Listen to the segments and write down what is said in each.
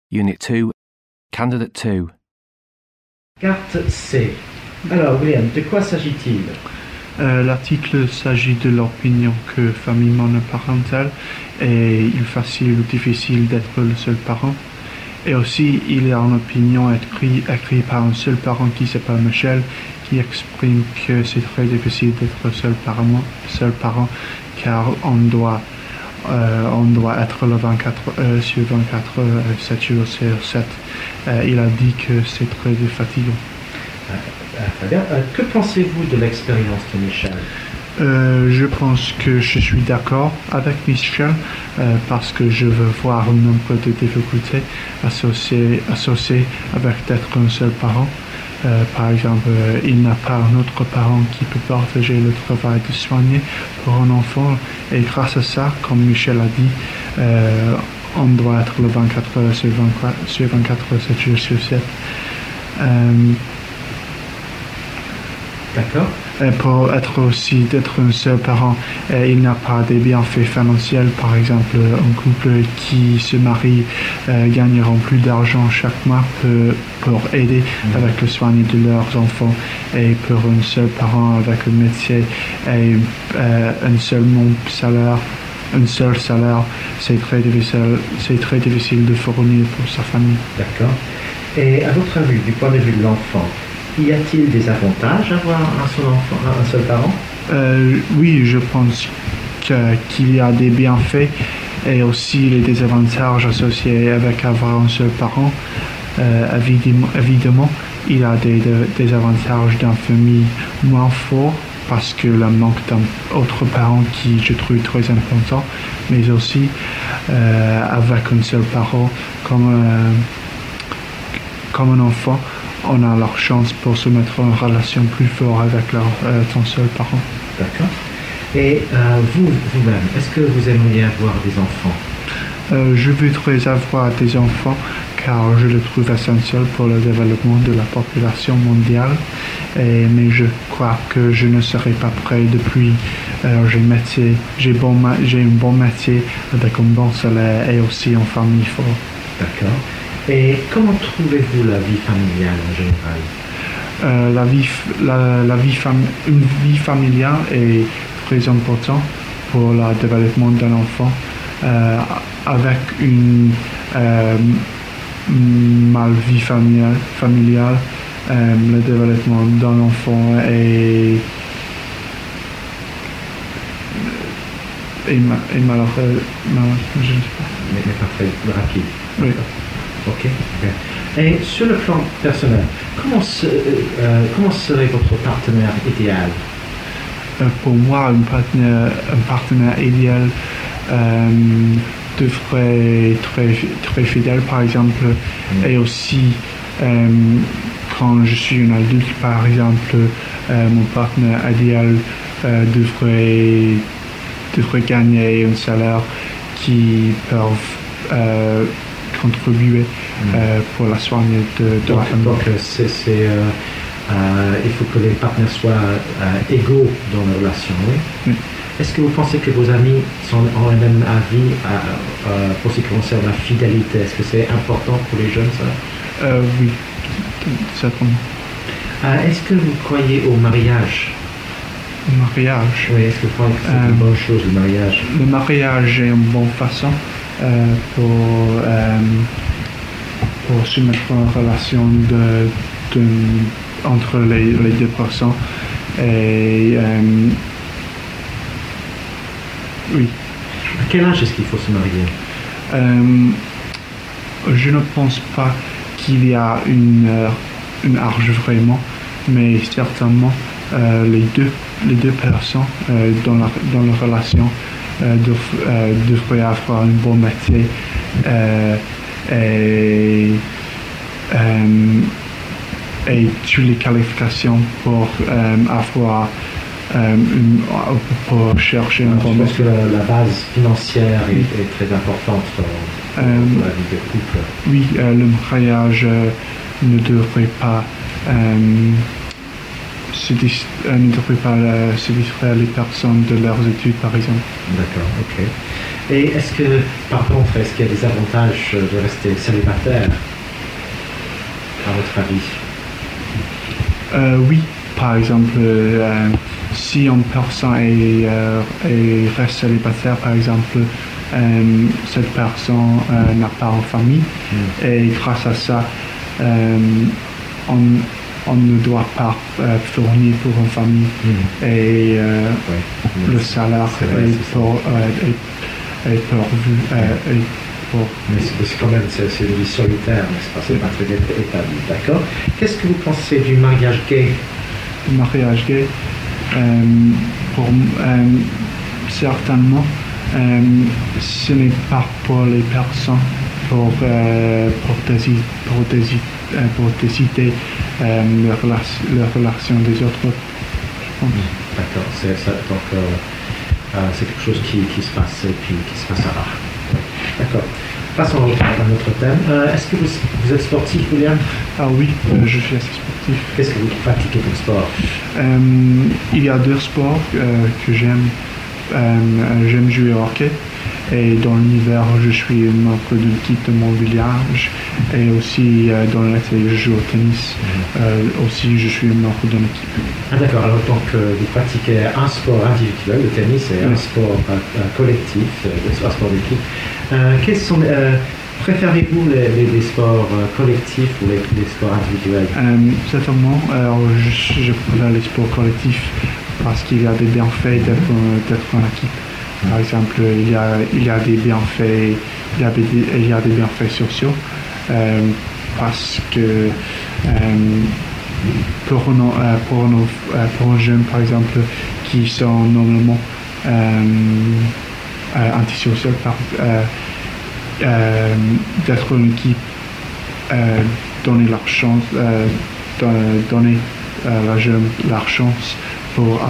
Unit 2, Candidate 2. Carte C. Alors, William, de quoi s'agit-il? L'article s'agit de l'opinion que famille monoparentale est facile ou difficile d'être le seul parent. Et aussi, il y a une opinion écrite par un seul parent qui s'appelle Michel, qui exprime que c'est très difficile d'être seul parent, car on doit être le 24 heures sur 24 heures, 7 jours sur 7. Il a dit que c'est très fatigant. Très bien. Que pensez-vous de l'expérience de Michel? Je pense que je suis d'accord avec Michel parce que je veux voir un nombre de difficultés associées avec d'être un seul parent. Par exemple, il n'a pas un autre parent qui peut partager le travail de soigner pour un enfant. Et grâce à ça, comme Michel a dit, on doit être le 24 heures sur 24 heures, 7 jours sur 7. D'accord. Pour être un seul parent, il n'a pas des bienfaits financiers. Par exemple, un couple qui se marie gagneront plus d'argent chaque mois pour aider avec le soin de leurs enfants. Et pour un seul parent avec un métier et un seul salaire, c'est très difficile de fournir pour sa famille. D'accord. Et à votre avis, du point de vue de l'enfant, y a-t-il des avantages à avoir un seul parent? Oui, je pense qu'il y a des bienfaits et aussi les désavantages associés avec avoir un seul parent. Évidemment, il y a des avantages d'une famille moins fort parce que le manque d'un autre parent qui je trouve très important, mais aussi avec un seul parent comme un enfant, on a leur chance pour se mettre en relation plus forte avec ton seul parent. D'accord. Et vous-même, est-ce que vous aimeriez avoir des enfants? Je voudrais avoir des enfants car je le trouve essentiel pour le développement de la population mondiale. Mais je crois que je ne serai pas prêt depuis j'ai un bon métier avec un bon salaire et aussi une famille forte. D'accord. Et comment trouvez-vous la vie familiale en général? Une vie familiale est très importante pour le développement d'un enfant. Avec une vie familiale, le développement d'un enfant est malheureux. Je ne sais pas. Mais pas très rapide. Oui. Ok. Et sur le plan personnel, comment serait votre partenaire idéal? Pour moi, un partenaire idéal devrait être très fidèle, par exemple, et aussi quand je suis un adulte, par exemple, mon partenaire idéal devrait gagner un salaire qui peut contribuer pour la soigne de la famille. Donc, il faut que les partenaires soient égaux dans la relation, oui? Oui. Est-ce que vous pensez que vos amis ont le même avis pour ce qui concerne la fidélité? Est-ce que c'est important pour les jeunes, ça? Oui, certainement. Est-ce que vous croyez au mariage? Mariage? Oui, est-ce que vous croyez que c'est une bonne chose, le mariage? Le mariage est une bonne façon pour se mettre en relation entre les deux personnes. Et oui. À quel âge est-ce qu'il faut se marier? Je ne pense pas qu'il y a une âge vraiment, mais certainement les deux personnes dans la relation devraient avoir un bon métier et toutes les qualifications pour chercher un bon métier. Je pense que la base financière est très importante dans la vie de couple. Oui, le mariage ne devrait pas ne devrait pas se distraire les personnes de leurs études, par exemple. D'accord, ok. Et est-ce que, par contre, est-ce qu'il y a des avantages de rester célibataire, à votre avis? Oui, par exemple, si une personne reste célibataire, par exemple, cette personne n'a pas de famille, et grâce à ça, on ne doit pas fournir pour une famille, et le salaire est pourvu. Mais c'est quand même c'est une vie solitaire, n'est-ce pas? C'est pas très établi, d'accord? Qu'est-ce que vous pensez du mariage gay? Le mariage gay, certainement, ce n'est pas pour les personnes pour décider leur relation des autres, je pense. D'accord, c'est ça, donc c'est quelque chose qui se passe et puis qui se passera. D'accord. Passons à notre thème. Est-ce que vous êtes sportif, William? Ah oui, je suis assez sportif. Qu'est-ce que vous pratiquez comme sport? Il y a deux sports que j'aime. J'aime jouer au hockey. Et dans l'hiver, je suis membre de l'équipe de mon village. Et aussi, dans l'été, je joue au tennis. Aussi, je suis membre d'une équipe. Ah d'accord, alors donc vous pratiquez un sport individuel, le tennis, et un sport collectif, un sport d'équipe. Préférez-vous les sports collectifs ou les sports individuels? Certainement, je préfère les sports collectifs parce qu'il y a des bienfaits d'être en équipe. Par exemple, il y a des bienfaits, il y a des bienfaits sociaux parce que pour un jeune, par exemple, qui sont normalement antisociaux, d'être une équipe, donner leur chance, donner la jeune leur chance pour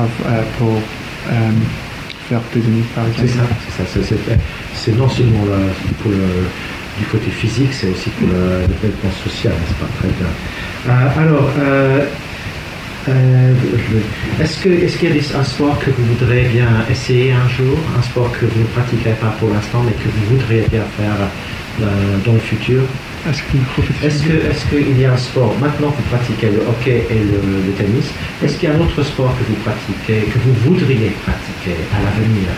faire des amis, par exemple. C'est ça. C'est non seulement pour du côté physique, c'est aussi pour le développement social, n'est-ce pas? Très bien. Alors, est-ce qu'il y a un sport que vous voudrez bien essayer un jour, un sport que vous ne pratiquez pas pour l'instant, mais que vous voudriez bien faire dans le futur? Est-ce qu'il y a un sport, maintenant vous pratiquez le hockey et le tennis, est-ce qu'il y a un autre sport que vous pratiquez, que vous voudriez pratiquer à l'avenir?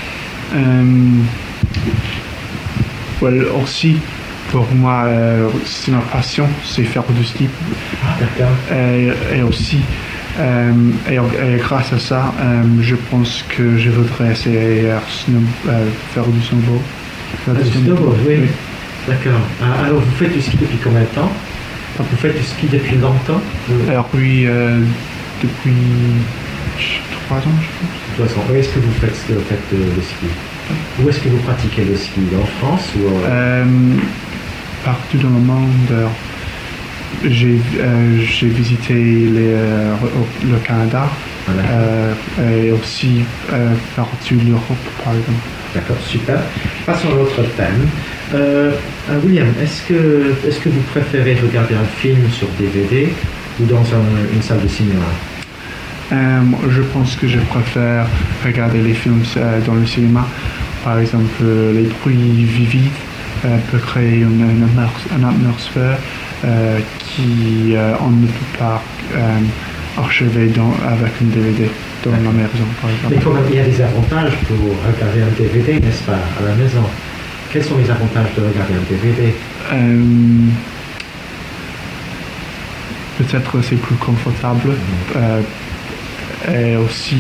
Aussi, pour moi, c'est ma passion, c'est faire du ski. Ah, d'accord. Et aussi, et grâce à ça, je pense que je voudrais essayer faire du snowboard. Du snowboard, oui. D'accord. Alors, vous faites du ski depuis combien de temps? Vous faites du ski depuis longtemps? Alors, oui, depuis 3 ans, je pense. 3 ans. Où est-ce que vous faites le ski? Où est-ce que vous pratiquez le ski? En France ou partout dans le monde. J'ai visité le Canada et aussi partout l'Europe, par exemple. D'accord, super. Passons à l'autre thème. William, est-ce que vous préférez regarder un film sur DVD ou dans une salle de cinéma? Je pense que je préfère regarder les films dans le cinéma. Par exemple, les bruits vivides peuvent créer une atmosphère qui on ne peut pas archiver avec une DVD dans la maison, par exemple. Mais quand même, il y a des avantages pour regarder un DVD, n'est-ce pas, à la maison? Quels sont les avantages de regarder un DVD? Peut-être c'est plus confortable. Et aussi,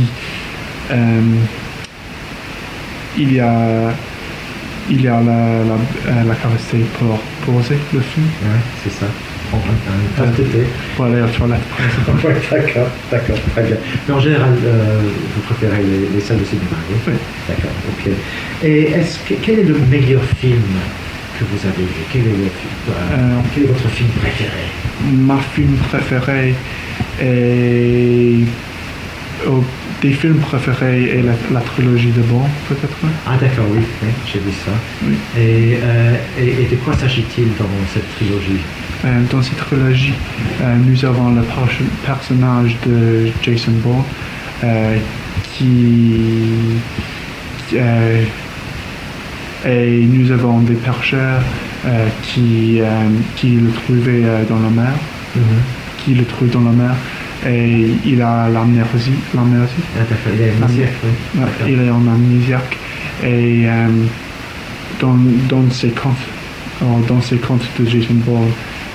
il y a la capacité pour poser le film. Oui, c'est ça. Prendre une tasse de thé. Pour aller aux toilettes, par exemple. Ouais, d'accord, très bien. Mais en général, vous préférez les salles de cinéma, oui? Oui. D'accord, ok. Et quel est le meilleur film que vous avez vu? Quel est votre film préféré? Ma film préféré est Des films préférés et la trilogie de Bond, peut-être. Ah d'accord, oui, j'ai vu ça. Oui. Et de quoi s'agit-il dans cette trilogie? Dans cette trilogie, nous avons le personnage de Jason Bourne et nous avons des pêcheurs qui le trouvaient dans la mer, qui le trouvent dans la mer, et il a l'amnésie. Ah d'accord, il est amnésiaque, oui. Il est en amnésiaque, et dans ces contes de Jason Bourne,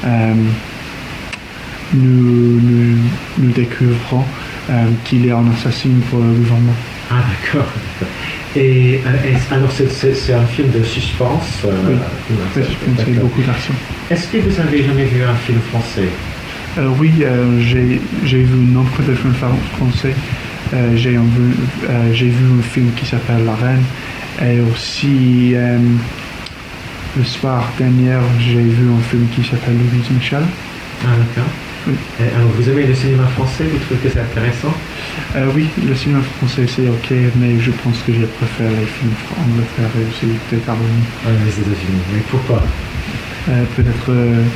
nous découvrons qu'il est un assassin pour le gouvernement. Ah d'accord. Et alors c'est un film de suspense. Oui, suspense et beaucoup d'action. Est-ce que vous avez jamais vu un film français? Oui, j'ai vu nombre de films français. J'ai vu un film qui s'appelle La Reine, et aussi le soir dernier j'ai vu un film qui s'appelle Louise Michel. Ah d'accord. Oui. Alors vous aimez le cinéma français? Vous trouvez que c'est intéressant? Oui, le cinéma français c'est ok, mais je pense que je préfère les films Angleterre et aussi des États-Unis. Ah, les États-Unis, mais pourquoi? Peut-être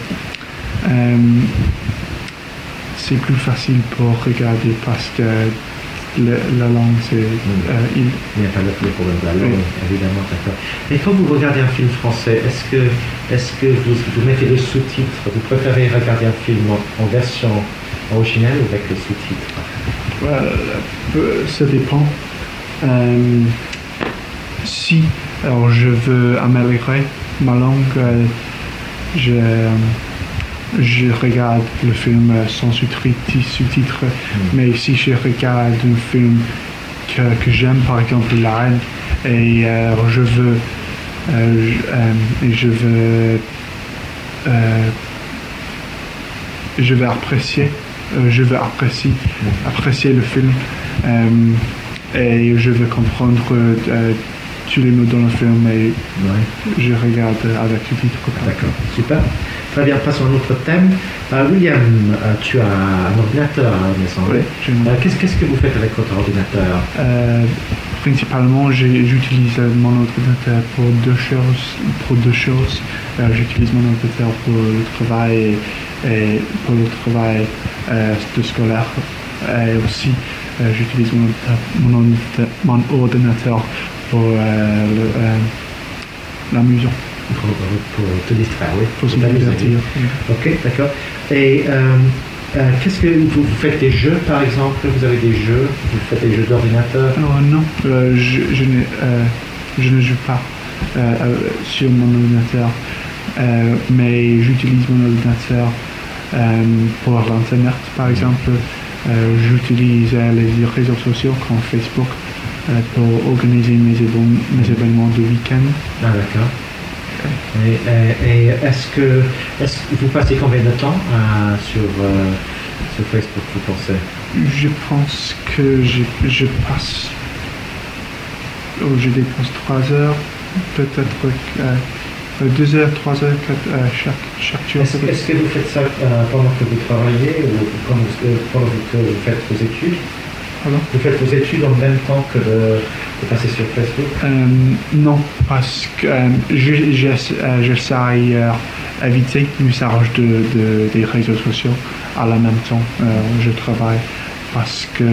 c'est plus facile pour regarder parce que la langue c'est... Il n'y a pas le problème de la langue, évidemment, d'accord. Et quand vous regardez un film français, est-ce que vous mettez les sous-titres? Vous préférez regarder un film en version originale ou avec les sous-titres? Ça dépend. Si alors je veux améliorer ma langue, je regarde le film sans sous-titres, mais si je regarde un film que j'aime, par exemple La Reine, et je vais apprécier le film, et je veux comprendre tous les mots dans le film, et je regarde avec sous-titres. D'accord, super. Très bien, passons à un autre thème. William, tu as un ordinateur, il me semble. Oui, qu'est-ce que vous faites avec votre ordinateur? Principalement, j'utilise mon ordinateur pour deux choses. J'utilise mon ordinateur pour le travail et pour le travail de scolaire. Et aussi, j'utilise mon ordinateur pour l'amusement. Pour te distraire, oui. Pour se divertir. Ok, d'accord. Et qu'est-ce que vous faites des jeux, par exemple? Vous avez des jeux? Vous faites des jeux d'ordinateur? Non, je ne joue pas sur mon ordinateur, mais j'utilise mon ordinateur pour l'internet, par exemple. J'utilise les réseaux sociaux comme Facebook pour organiser mes événements de week-end. Ah d'accord. Et est-ce que vous passez combien de temps sur Facebook, vous pensez? Je pense que je passe... je dépense 3 heures, peut-être 2 heures, 3 heures chaque jour. Est-ce que vous faites ça pendant que vous travaillez ou pendant que vous faites vos études? Pardon? Vous faites vos études en même temps que de passer sur Facebook? Non, parce que j'essaie d'éviter l'usage des réseaux sociaux à la même temps. Je travaille parce que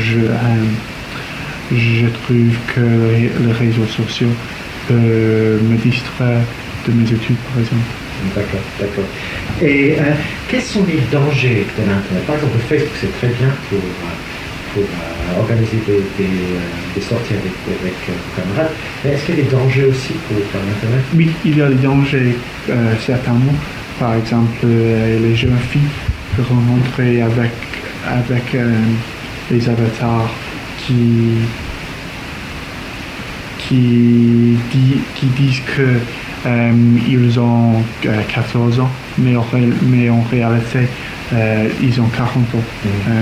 je trouve que les réseaux sociaux peuvent me distraire de mes études, par exemple. D'accord. Et quels sont les dangers de l'Internet? Par exemple, Facebook, c'est très bien pour organiser des sorties avec vos camarades. Mais est-ce qu'il y a des dangers aussi pour l'Internet? Oui, il y a des dangers certainement. Par exemple, les jeunes filles peuvent rencontrer avec les avatars qui disent que ils ont 14 ans, mais en réalité ils ont 40 ans.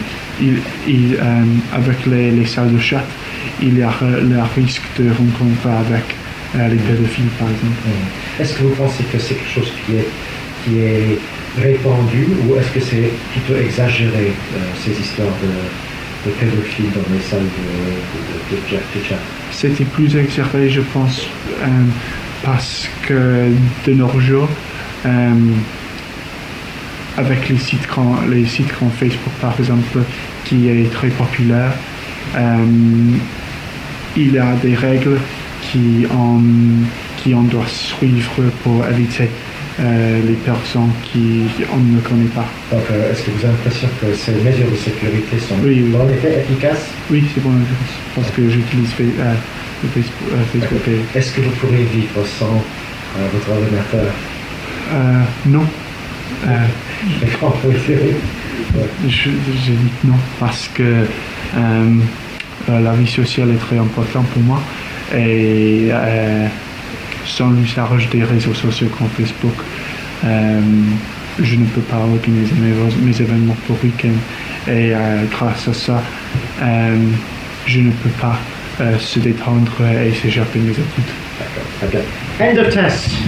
Avec les salles de chat, il y a le risque de rencontrer avec les pédophiles, par exemple. Est-ce que vous pensez que c'est quelque chose qui est répandu, ou est-ce que c'est plutôt exagéré, ces histoires de pédophiles dans les salles de chat. C'était plus exagéré, je pense, parce que de nos jours, avec les sites comme Facebook par exemple, qui est très populaire, il y a des règles qu'on doit suivre pour éviter les personnes qu'on ne connaît pas. Donc, est-ce que vous avez l'impression que ces mesures de sécurité sont en effet efficaces? Oui, c'est bon, parce que j'utilise Facebook. Est-ce que vous pourriez vivre sans votre ordinateur? Non. Je dis non, parce que la vie sociale est très importante pour moi, et sans l'usage des réseaux sociaux comme Facebook, je ne peux pas organiser mes événements pour week-end, et grâce à ça, je ne peux pas se détendre et s'échapper de mes études. D'accord, très bien. End of test.